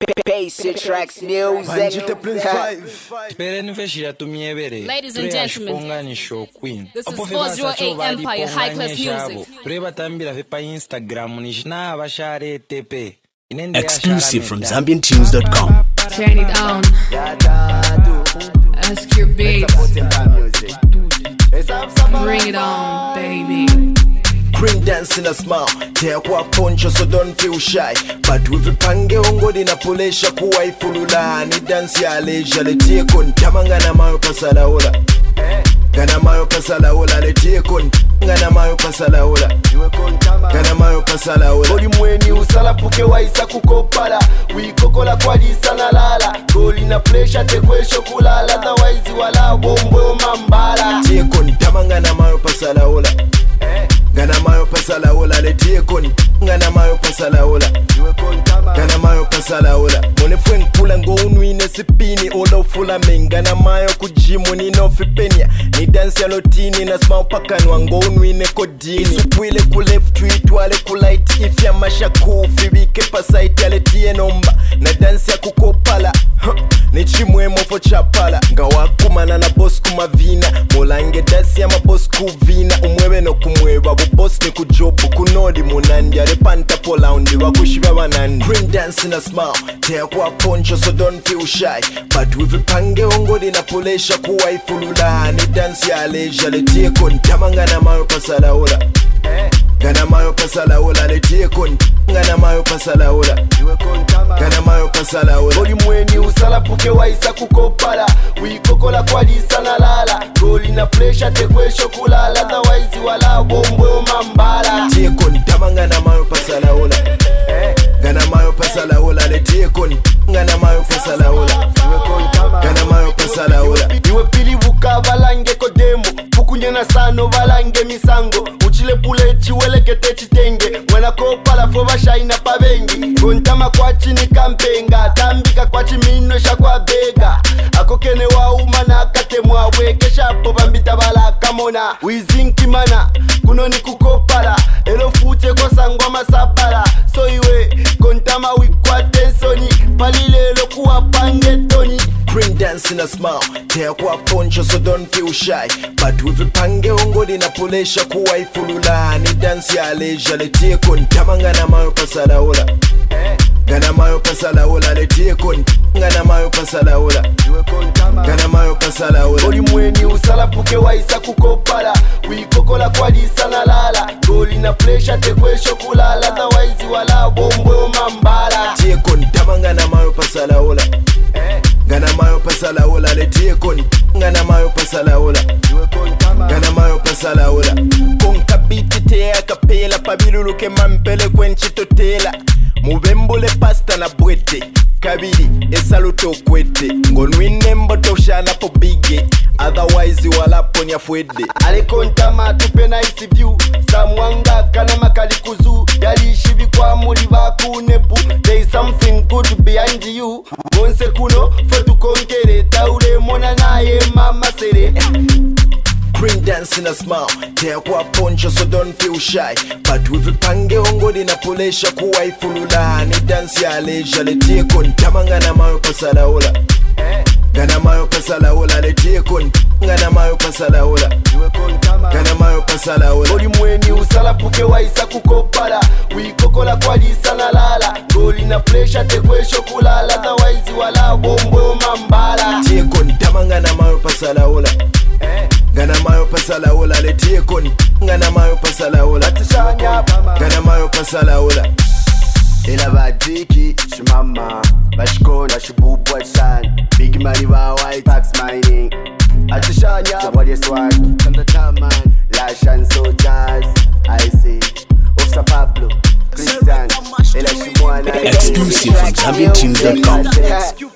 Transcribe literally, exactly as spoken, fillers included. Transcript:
Basic Tracks Music. Ladies and gentlemen, this is four oh eight Empire High Class Music. Exclusive from Zambian Tunes dot com. Turn it on. Ask your babes. Bring it on, baby. Bring dance in a smile. Take a punch so don't feel shy. But with a pange ongo di napolesha kuwa ifulula. Ni dance ya leisure le take on. Tamanga na mayo pasala ola. Gana mayo pasala ola le take on. Gana mayo pasala ola. Gana mayo pasala ola. Goli mweni usala puke wa isa kukopala. Wikokola kwa di sana lala. Goli na pressure tekwe shokulala. Otherwise wala bombo mambala. Take on. Tamanga na mayo pasala ola. Gana mayo pasala ola le tiekoni. Gana mayo pasala ola. Gana mayo pasala ola. Mone fwen kula ngo unwine sipini. Ola ufula mengana mayo kujimu ni no fipenya. Ni dance ya lotini na smau pakanwa ngo unwine kodini. Supwile ku left tweet wale ku light. Ifya masha kufi wike pasaiti ya le tie nomba. Na dance ya kukopala ni chimwe mofo chapala. Nga wakumana na boss kumavina. Molange dance ya maboss kuvina. Umwewe no kumwewa boss ni kujobu kunodi munandi. Arepanta pola undi wakushiba wanandi. Bring dance in a smile. Tea kwa poncho so don't feel shy. But with a pange ongo di napolesha kuwa ifulula. Ni dance ya leisure le tiekon. Tamanga na mayo pasala ola. Gana mayo pasala ola le tiekon. Gana mayo pasala ola. Gana mayo pasala ola. Goli mweni usala puke wa isa kukopala. Wikokola kwa di sana lala. Goli na pressure tekwe shokulala. Otherwise wala bombo mambala. Tiekon tamanga na mayo pasala ola. Gana mayo pasala ola le tiekon. Gana mayo pasala ola. Gana mayo pasala ola. Iwe pili vuka valange kodemo. Pukunye na sano valange misango. Uchile pule chiwele kete chitenge. Mwena kopala fova shaina pavengi. Gontama kwa chini kampenga. Tambika kwa chimino sha kwa bega. Akokene wa umana kate mwawe. Kesha poba mbita bala kamona. Wizinki mana kuno ni kukopala. Elo fute kwa sangwa masabala. So iwe kontama wikwa tensoni. Palile lo kuwa pangetoni. Bring dance in a smile. Tea kwa poncho so don't feel shy. But with a pange ongo di napolesha kuwa ifulula. Ni dance ya leisure le tiekon. Tamanga na mayo pasala ola. Gana mayo pasala ola le tiekon. Gana mayo pasala ola. Gana mayo pasala ola. Goli mweni usala puke wa isa kukopala. Wikokola kwa di sana lala. Goli na pressure tekwe shokulala. Otherwise wala bombo mambala. Tiekon tamanga na mayo pasala ola. Gana mayo pasala ola le tiekon. Gana mayo pasala ola. Gana mayo pasala ola. Konka biti te akapela. Pabilulu ke mampele kwenchi totela. Mubembole pasta na bwete. Kabili esaluto kwete. Ngonwine mboto shana po bige. Otherwise wala ponya fwede. Alekontama tupena isi view. Samwanga kana makali kuzu. Yalishivi kwa muri baku nepu. There is something good behind you. Gonse kuno fotu konkere. Taure mona nae mama sere. Bring dance in a smile. Tea kwa poncho so don't feel shy. But with a pange ongo di napolesha kuwa ifulula. Ni dance ya leisure le tiekon. Tamanga na mayo pasala ola. Gana mayo pasala ola le tiekon. Gana mayo pasala ola. Gana mayo pasala ola. Goli mweni usala puke wa isa kukopala. Wikokola kwa di sana lala. Goli na pressure tekwe shokulala. Otherwise wala bombo mambala. Tiekon tamanga na mayo pasala ola. Gana mayo pasala ola le tiekoni. Gana mayo pasala ola. Gana mayo pasala ola. Ela badiki shmama bashkona shibubwa san. Big money wa white tax mining. Atishanya what is swag from the taman. Lash and soldiers I see. Ofsa Pablo Christian. Ela shimwana. Exclusive from Zambian Tunes dot com.